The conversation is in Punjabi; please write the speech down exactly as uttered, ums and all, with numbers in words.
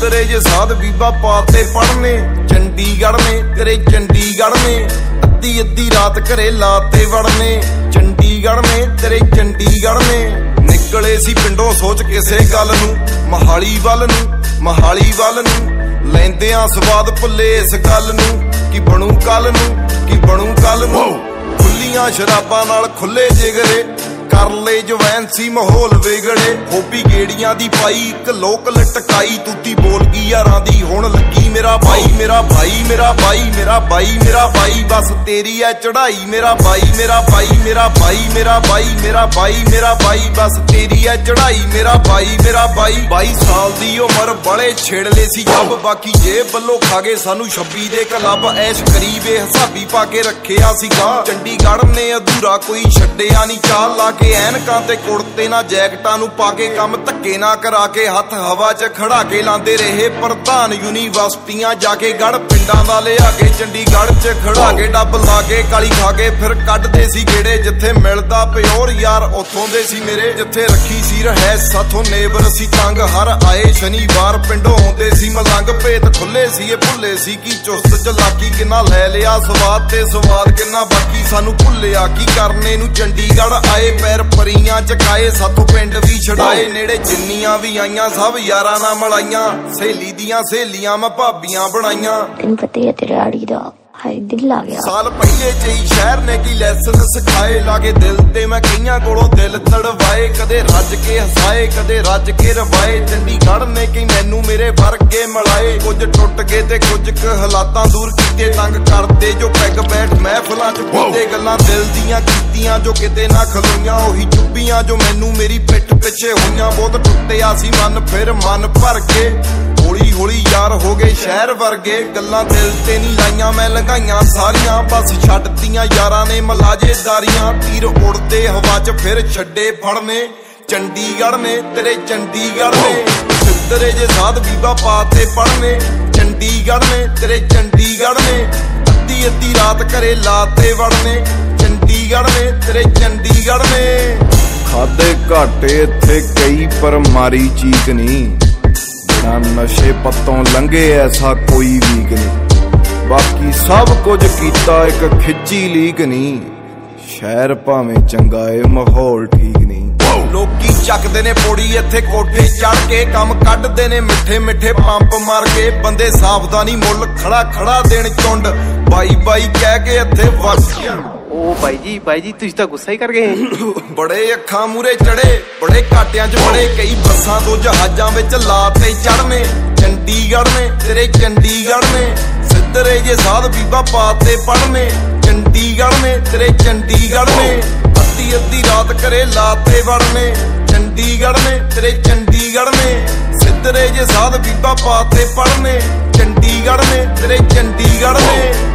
सिद्धरे जे साध बीबा पाते पढ़ने चंडीगढ़ में तेरे चंडीगढ़ में अद्धी अद्धी रात घरे लाते वड़ने चंडीगढ़ में तेरे चंडीगढ़ में निकले सी पिंडों सोच किसे गल नूं मोहाली वल नूं मोहाली वल नूं लैंदियां स्वाद भुल्ले इस गल नूं कि बनू कल नूं कि बनू कल नूं खुलियां शराबां नाल खुले जिगरे कर ले जवैन सी माहौल विगड़े होबी गेड़ियां दी पाई एक लोक लटकाई तूती बोल गई यारां दी हुण लगी मेरा भाई मेरा भाई मेरा भाई मेरा भाई मेरा भाई बस तेरी है चढ़ाई मेरा भाई मेरा भाई मेरा भाई मेरा भाई मेरा भाई मेरा भाई बस तेरी है चढ़ाई मेरा भाई मेरा भाई बाई साल दी उमर बड़े छेड़ ले सी जब बाकी जेब बल्लो खा गए सानू छब्बी दे क्लब ऐश करीबे हिसाबी पा के रखेया सीगा चंडीगढ़ ने अधूरा कोई छड्डिया नहीं चाल ला के ਐਨਕਾਂ ਤੇ ਕੁੜਤੇ ਨਾ ਜੈਕਟਾਂ ਨੂੰ ਪਾ ਕੇ ਕੰਮ ਧੱਕੇ ਨਾ ਕਰਾ ਕੇ ਹੱਥ ਹਵਾ 'ਚ ਖੜਾ ਕੇ ਲਾਂਦੇ ਰਹੇ ਪ੍ਰਧਾਨ ਯੂਨੀਵਰਸਿਟੀਆਂ ਜਾ ਕੇ ਗੜ ਪਿੰਡਾਂ ਦਾ ਲਿਆ ਕੇ ਚੰਡੀਗੜ੍ਹ 'ਚ ਖੜਾ ਕੇ ਡੱਬ ਲਾ ਕੇ ਕਾਲੀ ਖਾ ਕੇ ਫਿਰ ਕੱਢਦੇ ਸੀ ਗੇੜੇ ਜਿੱਥੇ ਮਿਲਦਾ ਪਿਓਰ ਯਾਰ ਉੱਥੋਂ ਦੇ ਸੀ ਮੇਰੇ ਜਿੱਥੇ ਰੱਖੀ ਸੀ ਰਹਿ ਸਾਥੋਂ ਨੇਬਰ ਸੀ ਤੰਗ ਹਰ ਆਏ ਸ਼ਨੀਵਾਰ ਪਿੰਡੋਂ ਆਉਂਦੇ ਸੀ ਮਲੰਗ ਭੇਤ ਖੁੱਲੇ ਸੀ ਇਹ ਭੁੱਲੇ ਸੀ ਕੀ ਚੁਸਤ ਚਲਾਕੀ ਕਿੰਨਾ ਲੈ ਲਿਆ ਸਵਾਦ ਤੇ ਸਵਾਦ ਕਿੰਨਾ ਬਾਕੀ ਸਾਨੂੰ ਭੁੱਲਿਆ ਕੀ ਕਰਨੇ ਨੂੰ ਚੰਡੀਗੜ੍ਹ ਆਏ ਪੈਰ ਪਰੀਆਂ ਚਕਾਏ ਸਾਥੋਂ ਪਿੰਡ ਵੀ ਛਡਾਏ ਨੇੜੇ ਜਿੰਨੀਆਂ ਵੀ ਆਈਆਂ ਸਭ ਯਾਰਾਂ ਨਾਲ ਮਲਾਈਆਂ ਸਹੇਲੀ ਦੀਆਂ ਸਹੇਲੀਆਂ ਮੈਂ ਭਾਬੀਆਂ ਬਣਾਈਆਂ ਤੈਨੂੰ ਪਤਾ ਹੈ ਤੇਰੇ ਆੜੀ ਦਾ ਹਾਏ ਦਿਲ ਆ ਗਿਆ ਸਾਲ ਪਹਿਲੇ ਜਈ ਸ਼ਹਿਰ ਨੇ ਕੀ ਲੈਸਨ ਸਿਖਾਏ ਲਾਗੇ ਦਿਲ ਤੇ ਮੈਂ ਕਈਆਂ ਕੋਲੋਂ ਦਿਲ ਤੜਵਾਏ ਕਦੇ ਰੱਜ ਕੇ ਹਸਾਏ ਕਦੇ ਰੱਜ ਕੇ ਰਵਾਏ ਚੰਡੀਗੜ੍ਹ ਨੇ ਕੀ ਮੈਨੂੰ ਮੇਰੇ ਵਰਗੇ ਮਲਾਏ ਕੁਝ ਟੁੱਟ ਕੇ ਤੇ ਕੁਝ ਕੁ ਹਾਲਾਤਾਂ ਦੂਰ ਕੀਤੇ ਤੰਗ ਕਰਦੇ ਜੋ ਪੈਗ ਬੈਠ ਮਹਿਫਲਾਂ 'ਚ ਕੀਤੇ ਗੱਲਾਂ ਦਿਲ ਦੀਆਂ ਕੀਤੀਆਂ ਜੋ ਕਿਤੇ ਨਾ ਖਲੋਈਆਂ ਉਹੀ ਚੁੱਭੀਆਂ ਜੋ ਮੈਨੂੰ ਮੇਰੀ ਪਿੱਠ ਪਿੱਛੇ ਹੋਈਆਂ ਬਹੁਤ ਟੁੱਟਿਆ ਸੀ ਮਨ ਫਿਰ ਮਨ ਭਰ ਕੇ ਹੌਲੀ ਹੌਲੀ ਯਾਰ ਹੋ ਗਏ ਸ਼ਹਿਰ ਵਰਗੇ ਗੱਲਾਂ ਦਿਲ ਤੇ ਨਹੀਂ ਲਾਈਆਂ ਮੈਂ ਲੰਘਾਈਆਂ ਸਾਰੀਆਂ ਬਸ ਛੱਡਤੀਆਂ ਯਾਰਾਂ ਨੇ ਮਲਾਜੇਦਾਰੀਆਂ ਤੀਰ ਉੜਦੇ ਹਵਾ 'ਚ ਫਿਰ ਛੱਡੇ ਫੜਨੇ ਚੰਡੀਗੜ੍ਹ ਨੇ ਤੇਰੇ ਚੰਡੀਗੜ੍ਹ ਨੇ ਸਿੱਧਰੇ ਜੇ ਸਾਧ ਬੀਬਾ ਪਾਤੇ ਪੜਨੇ ਚੰਡੀਗੜ੍ਹ ਨੇ ਤੇਰੇ ਚੰਡੀਗੜ੍ਹ ਨੇ ਅੱਧੀ ਅੱਧੀ ਰਾਤ ਘਰੇ ਲਾਤੇ ਵੜਨੇ ਚੰਡੀਗੜ੍ਹ ਨੇ ਤੇਰੇ ਚੰਡੀਗੜ੍ਹ ਨੇ ਖਾਦੇ ਘਾਟੇ ਇੱਥੇ ਕਈ ਪਰ ਮਾਰੀ ਚੀਕ ਨਹੀਂ ਨਾ ਨਸ਼ੇ ਪੱਤੋਂ ਲੰਘੇ ਐਸਾ ਕੋਈ ਵੀਕ ਨਹੀਂ ਬਾਕੀ ਸਭ ਕੁਝ ਕੀਤਾ ਇੱਕ ਖਿੱਚੀ ਲੀਕ ਨਹੀਂ ਸ਼ਹਿਰ ਭਾਵੇਂ ਚੰਗਾ ਏ ਮਾਹੌਲ ਠੀਕ ਨਹੀਂ ਲੋਕੀ ਚੱਕਦੇ ਨੇ ਪੋੜੀ ਇੱਥੇ ਕੋਠੇ ਚੜ ਕੇ ਕੰਮ ਕੱਢਦੇ ਨੇ ਮਿੱਠੇ ਮਿੱਠੇ ਪੰਪ ਮਾਰ ਕੇ ਬੰਦੇ ਸਾਵਧਾਨੀ ਮੁੱਲ ਖੜਾ ਖੜਾ ਦੇਣ ਚੁੰਡ ਬਾਈ ਬਾਈ ਕਹਿ ਕੇ ਇੱਥੇ ਵਸਿਆ ओ भाई जी भाई जी तुझ तो गुस्सा ही कर गए बड़े अखां मूरे चढ़े बड़े घाटियां च बड़े कई बसां तो जहाजां विच लाते चढ़ने चंडीगढ़ ने तेरे चंडीगढ़ ने सिद्धरे जे साध बीबा पाते पढ़ने चंडीगढ़ ने तेरे चंडीगढ़ ने अद्धी अद्धी रात घरे लाते वड़ने चंडीगढ़ ने तेरे चंडीगढ़ ने सिद्धरे जे साध बीबा पाते पढ़ने चंडीगढ़ ने तेरे चंडीगढ़ ने